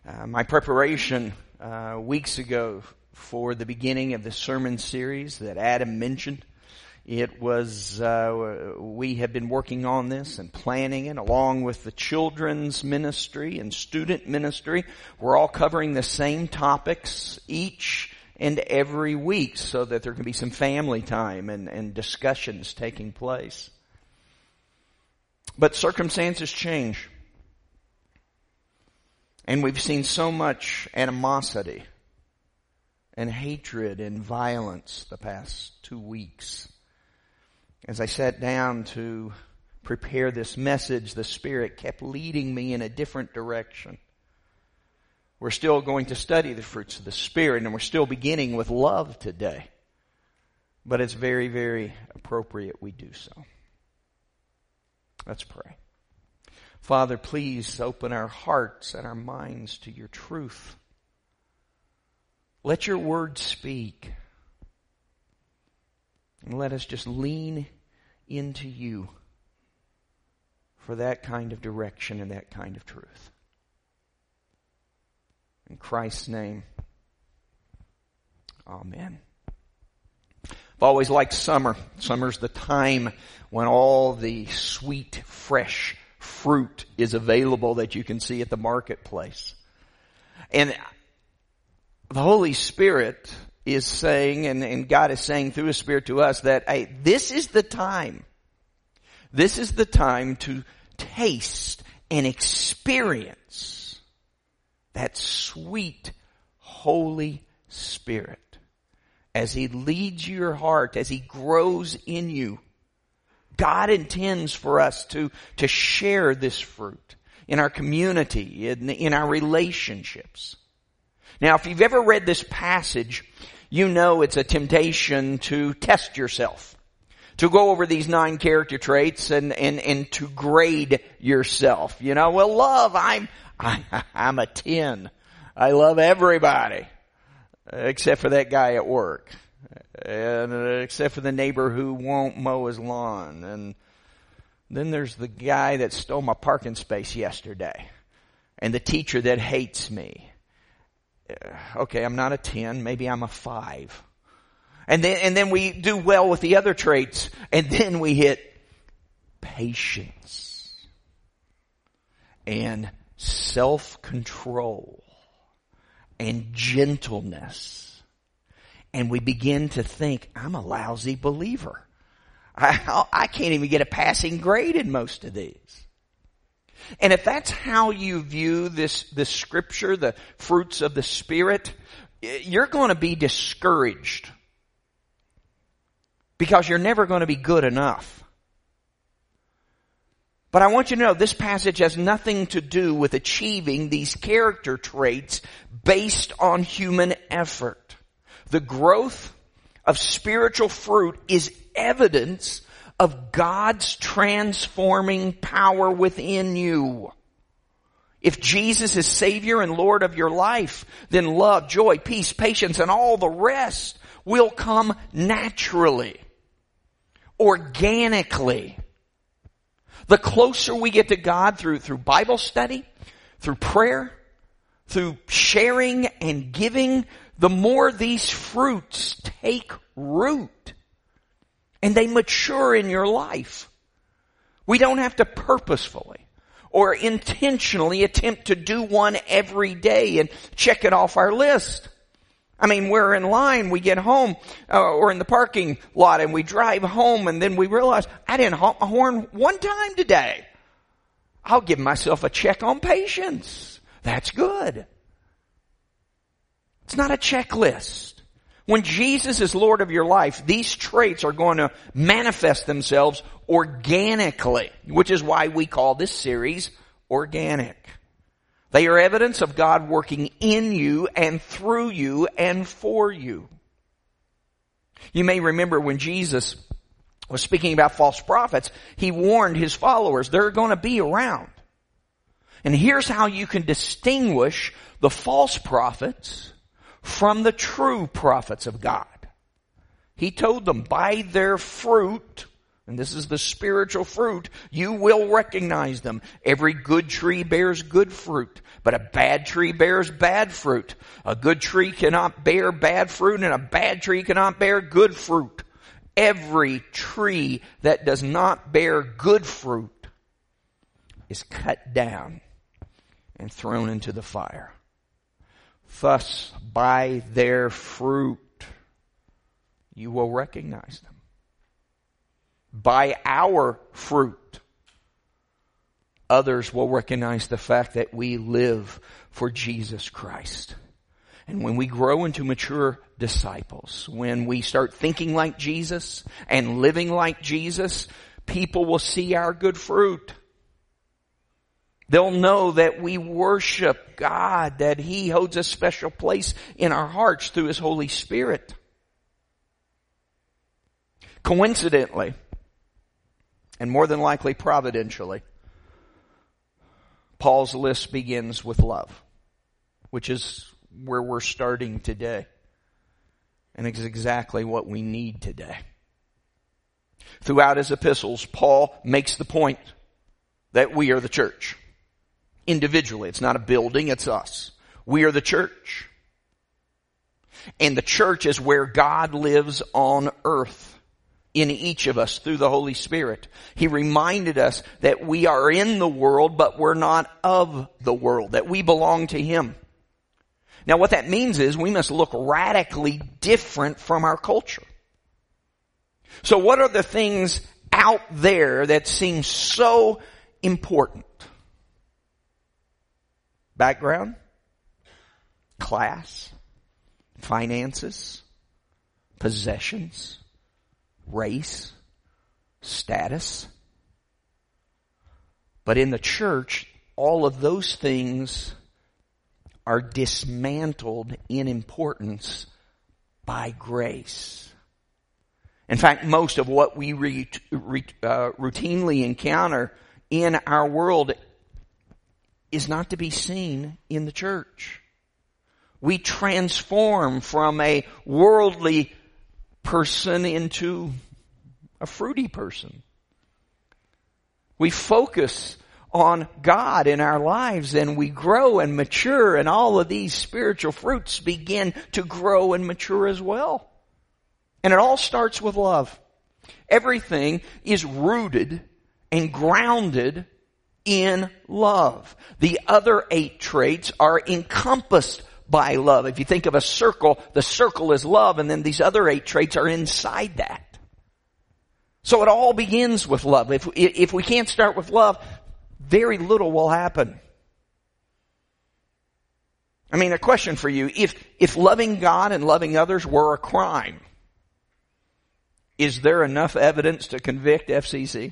My preparation weeks ago for the beginning of the sermon series that Adam mentioned, it was, we have been working on this and planning it along with the children's ministry and student ministry. We're all covering the same topics each and every week so that there can be some family time and discussions taking place. But circumstances change. And we've seen so much animosity and hatred and violence the past 2 weeks. As I sat down to prepare this message, the Spirit kept leading me in a different direction. We're still going to study the fruits of the Spirit, and we're still beginning with love today. But it's very, very appropriate we do so. Let's pray. Father, please open our hearts and our minds to your truth. Let your word speak. And let us just lean into you for that kind of direction and that kind of truth. In Christ's name, amen. I've always liked summer. Summer's the time when all the sweet, fresh fruit is available that you can see at the marketplace. And the Holy Spirit is saying, and God is saying through His Spirit to us that, hey, this is the time. This is the time to taste and experience that sweet Holy Spirit as He leads your heart, as He grows in you. God intends for us to share this fruit in our community, in our relationships. Now, if you've ever read this passage, you know it's a temptation to test yourself, to go over these 9 character traits and to grade yourself. You know, well, love, I'm a 10. I love everybody, except for that guy at work. And except for the neighbor who won't mow his lawn. And then there's the guy that stole my parking space yesterday. And the teacher that hates me. Okay, I'm not a 10. Maybe I'm a 5. And then we do well with the other traits. And then we hit patience. And self-control. And gentleness. And we begin to think, I'm a lousy believer. I can't even get a passing grade in most of these. And if that's how you view this scripture, the fruits of the Spirit, you're going to be discouraged. Because you're never going to be good enough. But I want you to know this passage has nothing to do with achieving these character traits based on human effort. The growth of spiritual fruit is evidence of God's transforming power within you. If Jesus is Savior and Lord of your life, then love, joy, peace, patience, and all the rest will come naturally, organically. The closer we get to God through Bible study, through prayer, through sharing and giving, the more these fruits take root and they mature in your life. We don't have to purposefully or intentionally attempt to do one every day and check it off our list. I mean, we're in line, we get home, or in the parking lot and we drive home and then we realize, I didn't honk my horn one time today. I'll give myself a check on patience. That's good. It's not a checklist. When Jesus is Lord of your life, these traits are going to manifest themselves organically, which is why we call this series Organic. They are evidence of God working in you and through you and for you. You may remember when Jesus was speaking about false prophets, He warned His followers they're going to be around. And here's how you can distinguish the false prophets from the true prophets of God. He told them, by their fruit and this is the spiritual fruit, you will recognize them. Every good tree bears good fruit, but a bad tree bears bad fruit. A good tree cannot bear bad fruit, and a bad tree cannot bear good fruit. Every tree that does not bear good fruit is cut down and thrown into the fire. Thus, by their fruit, you will recognize them. By our fruit, others will recognize the fact that we live for Jesus Christ. And when we grow into mature disciples, when we start thinking like Jesus and living like Jesus, people will see our good fruit. They'll know that we worship God, that He holds a special place in our hearts through His Holy Spirit. Coincidentally, and more than likely providentially, Paul's list begins with love, which is where we're starting today. And it's exactly what we need today. Throughout his epistles, Paul makes the point that we are the church. Individually, it's not a building, it's us. We are the church. And the church is where God lives on earth in each of us through the Holy Spirit. He reminded us that we are in the world, but we're not of the world, that we belong to Him. Now what that means is we must look radically different from our culture. So what are the things out there that seem so important? Background, class, finances, possessions, race, status. But in the church, all of those things are dismantled in importance by grace. In fact, most of what we routinely encounter in our world is not to be seen in the church. We transform from a worldly person into a fruity person. We focus on God in our lives and we grow and mature, and all of these spiritual fruits begin to grow and mature as well. And it all starts with love. Everything is rooted and grounded in love. The other 8 traits are encompassed by love. If you think of a circle, the circle is love, and then these other 8 traits are inside that. So it all begins with love. If we can't start with love, very little will happen. I mean, a question for you. If loving God and loving others were a crime, is there enough evidence to convict FCC?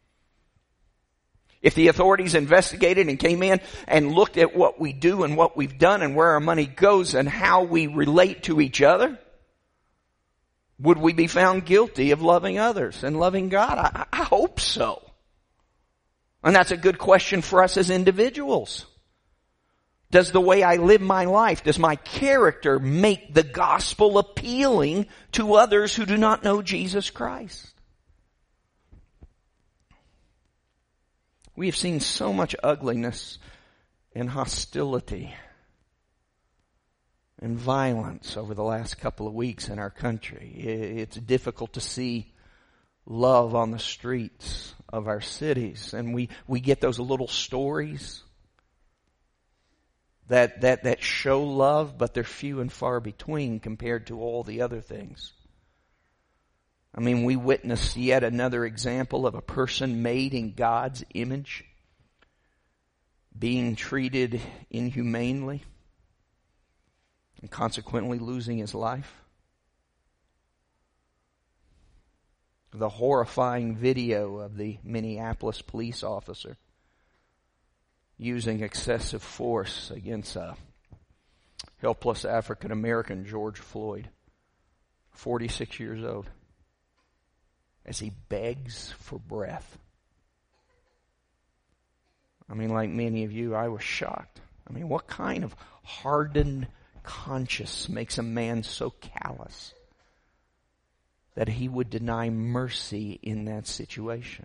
If the authorities investigated and came in and looked at what we do and what we've done and where our money goes and how we relate to each other, would we be found guilty of loving others and loving God? I hope so. And that's a good question for us as individuals. Does the way I live my life, does my character make the gospel appealing to others who do not know Jesus Christ? We have seen so much ugliness and hostility and violence over the last couple of weeks in our country. It's difficult to see love on the streets of our cities. And we get those little stories that show love, but they're few and far between compared to all the other things. I mean, we witness yet another example of a person made in God's image being treated inhumanely and consequently losing his life. The horrifying video of the Minneapolis police officer using excessive force against a helpless African American, George Floyd, 46 years old, as he begs for breath. I mean, like many of you, I was shocked. I mean, what kind of hardened conscience makes a man so callous that he would deny mercy in that situation.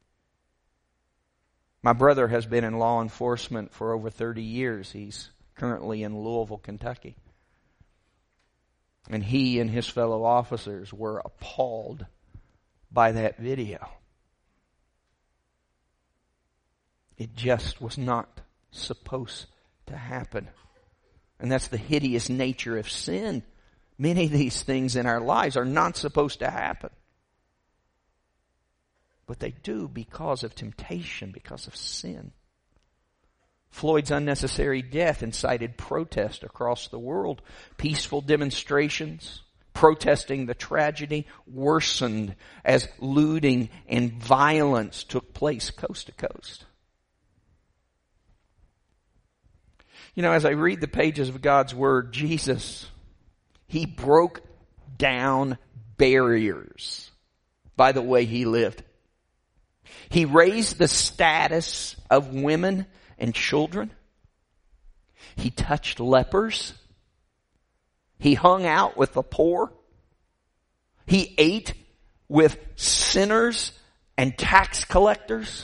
My brother has been in law enforcement for over 30 years. He's currently in Louisville, Kentucky. And he and his fellow officers were appalled by that video. It just was not supposed to happen. And that's the hideous nature of sin. Many of these things in our lives are not supposed to happen. But they do because of temptation, because of sin. Floyd's unnecessary death incited protest across the world. Peaceful demonstrations protesting the tragedy worsened as looting and violence took place coast to coast. You know, as I read the pages of God's Word, Jesus, He broke down barriers by the way He lived. He raised the status of women and children. He touched lepers. He hung out with the poor. He ate with sinners and tax collectors.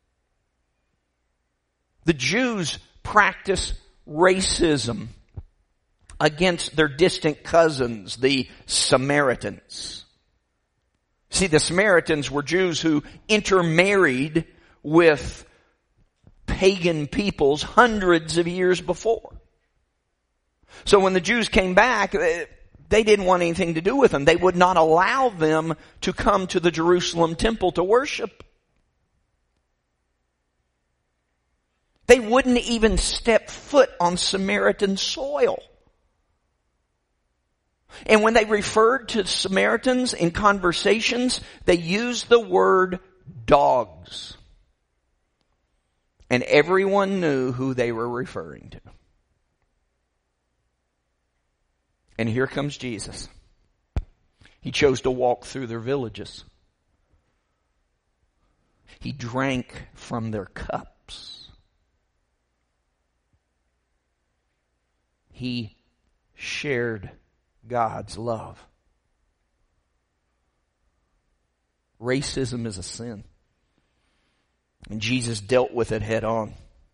The Jews practiced racism against their distant cousins, the Samaritans. See, the Samaritans were Jews who intermarried with pagan peoples hundreds of years before. So when the Jews came back, they didn't want anything to do with them. They would not allow them to come to the Jerusalem temple to worship. They wouldn't even step foot on Samaritan soil. And when they referred to Samaritans in conversations, they used the word dogs. And everyone knew who they were referring to. And here comes Jesus. He chose to walk through their villages. He drank from their cups. He shared God's love. Racism is a sin. And Jesus dealt with it head on.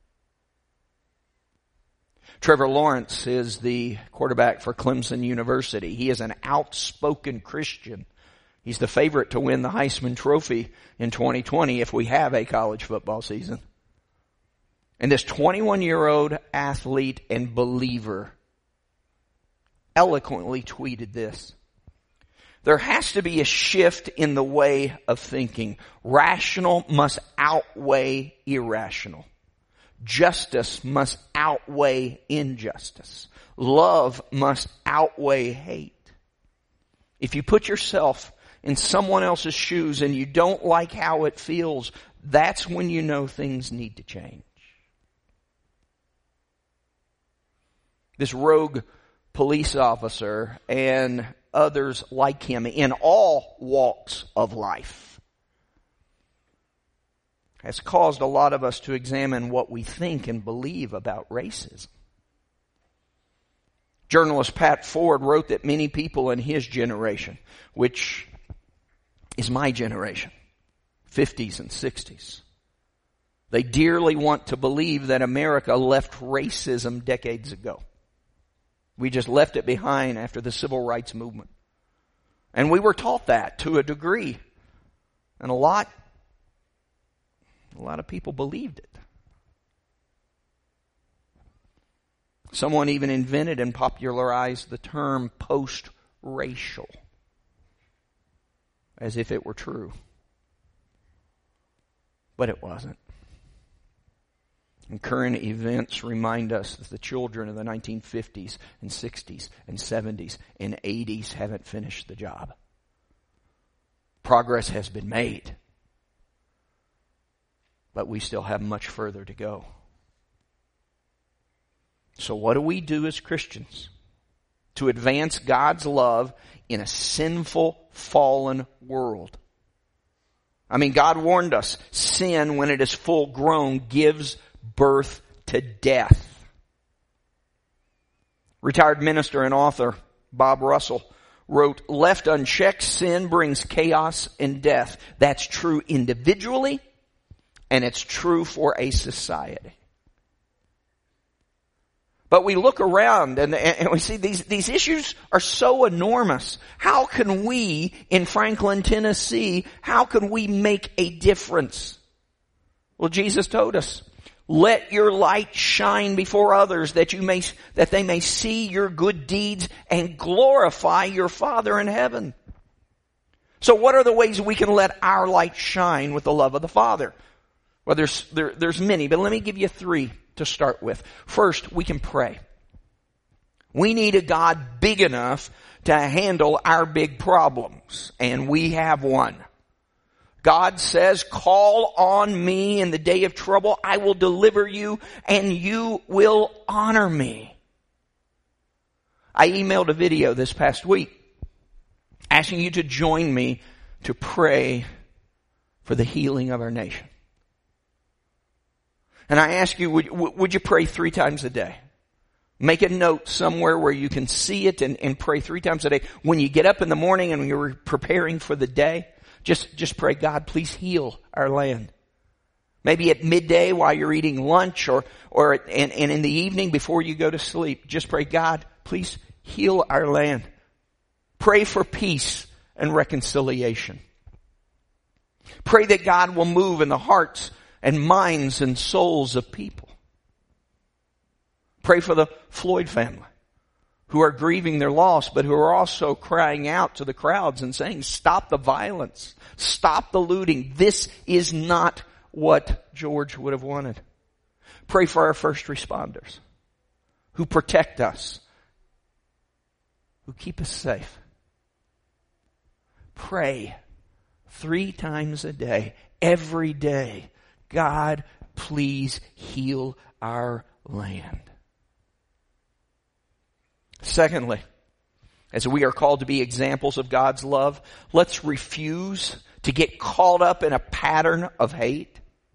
Trevor Lawrence is the quarterback for Clemson University. He is an outspoken Christian. He's the favorite to win the Heisman Trophy in 2020 if we have a college football season. And this 21-year-old athlete and believer eloquently tweeted this: there has to be a shift in the way of thinking. Rational must outweigh irrational. Justice must outweigh injustice. Love must outweigh hate. If you put yourself in someone else's shoes and you don't like how it feels, that's when you know things need to change. This rogue police officer and others like him in all walks of life has caused a lot of us to examine what we think and believe about racism. Journalist Pat Ford wrote that many people in his generation, which is my generation, 50s and 60s, they dearly want to believe that America left racism decades ago. We just left it behind after the civil rights movement. And we were taught that to a degree. And a lot of people believed it. Someone even invented and popularized the term post-racial, as if it were true. But it wasn't. And current events remind us that the children of the 1950s and 60s and 70s and 80s haven't finished the job. Progress has been made, but we still have much further to go. So what do we do as Christians to advance God's love in a sinful, fallen world? I mean, God warned us, sin, when it is full grown, gives birth to death. Retired minister and author Bob Russell wrote, left unchecked, sin brings chaos and death. That's true individually, and it's true for a society. But we look around and we see these issues are so enormous. How can we in Franklin, Tennessee, how can we make a difference? Well, Jesus told us, let your light shine before others that they may see your good deeds and glorify your Father in heaven. So what are the ways we can let our light shine with the love of the Father? Well, there's many, but let me give you 3 to start with. First, we can pray. We need a God big enough to handle our big problems, and we have one. God says, call on me in the day of trouble. I will deliver you, and you will honor me. I emailed a video this past week asking you to join me to pray for the healing of our nation. And I ask you, would you pray 3 times a day? Make a note somewhere where you can see it and pray 3 times a day. When you get up in the morning and you're preparing for the day, just pray, God, please heal our land. Maybe at midday while you're eating lunch or in the evening before you go to sleep, just pray, God, please heal our land. Pray for peace and reconciliation. Pray that God will move in the hearts and minds and souls of people. Pray for the Floyd family who are grieving their loss, but who are also crying out to the crowds and saying, stop the violence, stop the looting. This is not what George would have wanted. Pray for our first responders who protect us, who keep us safe. Pray 3 times a day, every day. God, please heal our land. Secondly, as we are called to be examples of God's love, let's refuse to get caught up in a pattern of hate.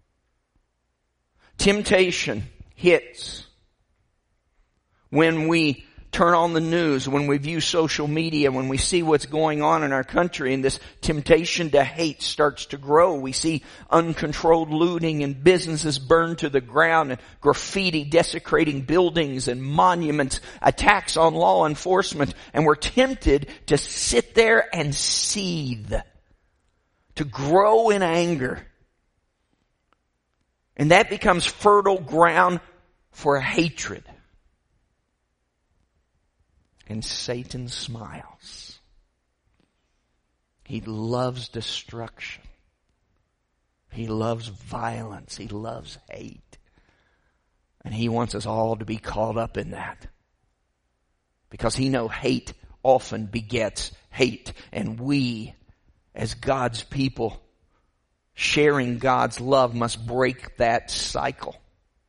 Temptation hits when we turn on the news, when we view social media, when we see what's going on in our country, and this temptation to hate starts to grow. We see uncontrolled looting and businesses burned to the ground and graffiti desecrating buildings and monuments, attacks on law enforcement, and we're tempted to sit there and seethe, to grow in anger. And that becomes fertile ground for hatred. And Satan smiles. He loves destruction. He loves violence. He loves hate. And he wants us all to be caught up in that. Because he knows hate often begets hate. And we, as God's people, sharing God's love, must break that cycle.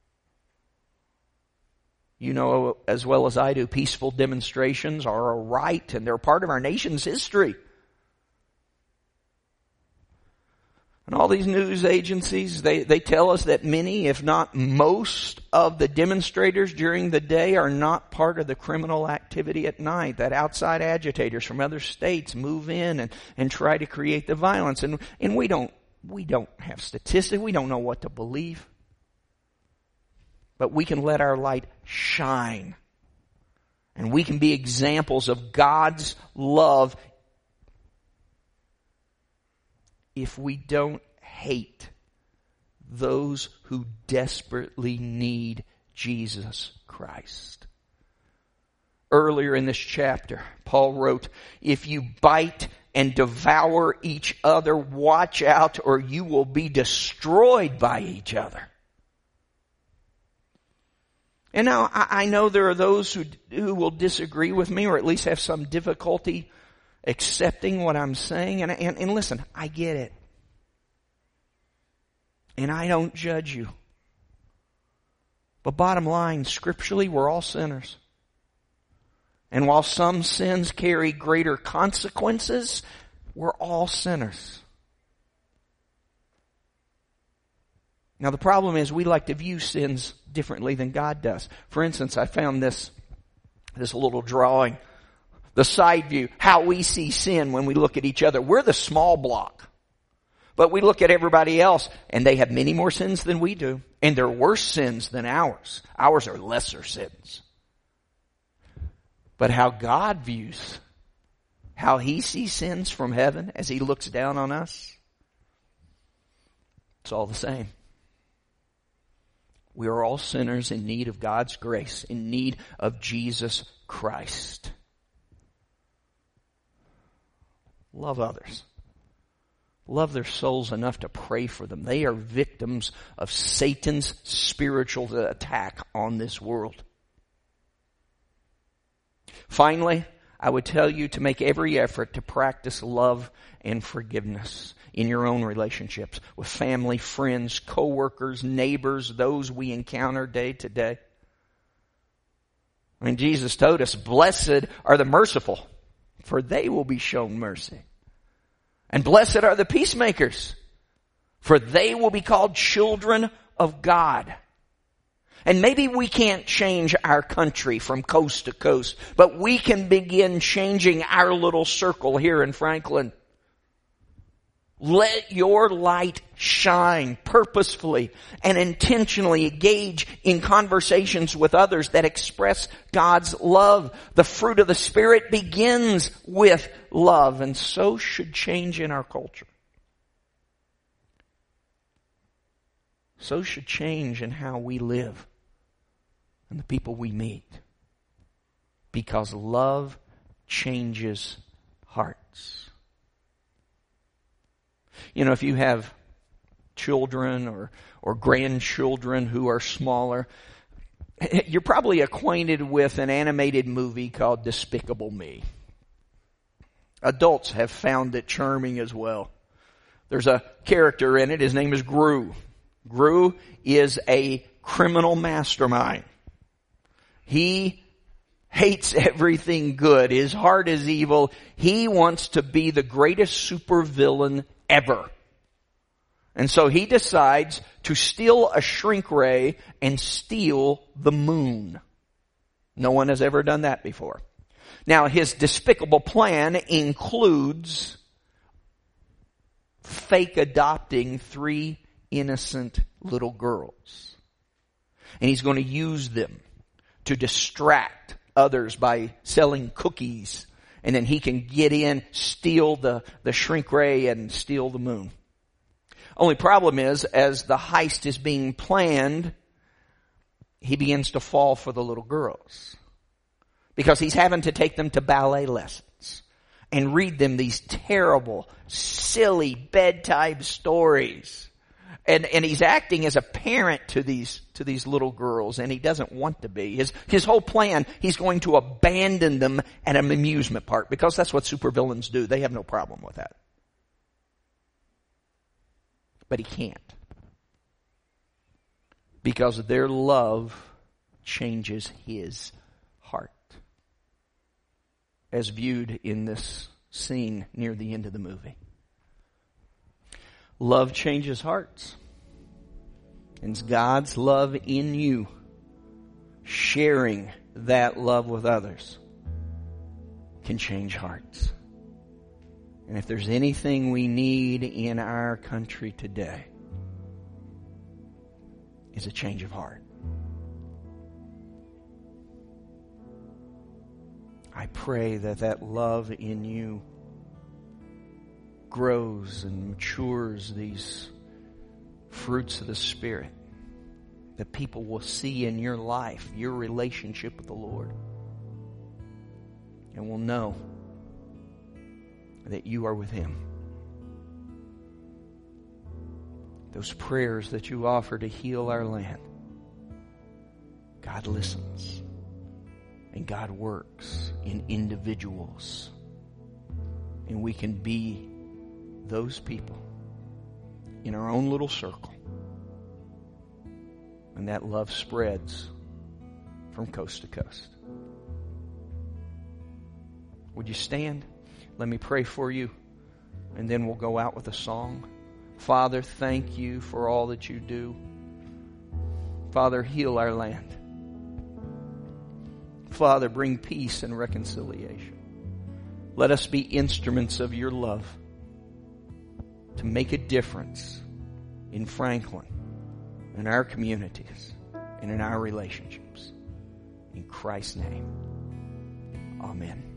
You know as well as I do, peaceful demonstrations are a right and they're part of our nation's history. And all these news agencies, they tell us that many, if not most, of the demonstrators during the day are not part of the criminal activity at night. That outside agitators from other states move in and try to create the violence. And we don't have statistics. We don't know what to believe. But we can let our light shine. And we can be examples of God's love if we don't hate those who desperately need Jesus Christ. Earlier in this chapter, Paul wrote, if you bite and devour each other, watch out or you will be destroyed by each other. And now, I know there are those who will disagree with me or at least have some difficulty accepting what I'm saying. And listen, I get it. And I don't judge you. But bottom line, scripturally, we're all sinners. And while some sins carry greater consequences, we're all sinners. Now the problem is we like to view sins differently than God does. For instance, I found this little drawing The side view, how we see sin when we look at each other. We're the small block. But we look at everybody else, and they have many more sins than we do. And they're worse sins than ours. Ours are lesser sins. But how God views, how He sees sins from heaven as He looks down on us, it's all the same. We are all sinners in need of God's grace, in need of Jesus Christ. Love others. Love their souls enough to pray for them. They are victims of Satan's spiritual attack on this world. Finally, I would tell you to make every effort to practice love and forgiveness in your own relationships with family, friends, co-workers, neighbors, those we encounter day to day. I mean, Jesus told us, blessed are the merciful, for they will be shown mercy. And blessed are the peacemakers, for they will be called children of God. And maybe we can't change our country from coast to coast, but we can begin changing our little circle here in Franklin. Let your light shine purposefully and intentionally. Engage in conversations with others that express God's love. The fruit of the Spirit begins with love, and so should change in our culture. So should change in how we live and the people we meet. Because love changes hearts. You know, if you have children or grandchildren who are smaller, you're probably acquainted with an animated movie called Despicable Me. Adults have found it charming as well. There's a character in it. His name is Gru. Gru is a criminal mastermind. He hates everything good. His heart is evil. He wants to be the greatest supervillain ever. And so he decides to steal a shrink ray and steal the moon. No one has ever done that before. Now, his despicable plan includes fake adopting 3 innocent little girls. And he's going to use them to distract others by selling cookies. And then he can get in, steal the shrink ray and steal the moon. Only problem is, as the heist is being planned, he begins to fall for the little girls. Because he's having to take them to ballet lessons and read them these terrible, silly bedtime stories. And he's acting as a parent to these little girls, and he doesn't want to be. His whole plan, he's going to abandon them at an amusement park, because that's what supervillains do. They have no problem with that. But he can't. Because their love changes his heart. As viewed in this scene near the end of the movie. Love changes hearts. And it's God's love in you, sharing that love with others, can change hearts. And if there's anything we need in our country today, it's a change of heart. I pray that love in you grows and matures these fruits of the Spirit, that people will see in your life, your relationship with the Lord, and will know that you are with Him. Those prayers that you offer to heal our land, God listens, and God works in individuals, and we can be those people in our own little circle. And that love spreads from coast to coast. Would you stand? Let me pray for you, and then we'll go out with a song. Father, thank you for all that you do. Father, heal our land. Father, bring peace and reconciliation. Let us be instruments of your love to make a difference in Franklin, in our communities, and in our relationships. In Christ's name, amen.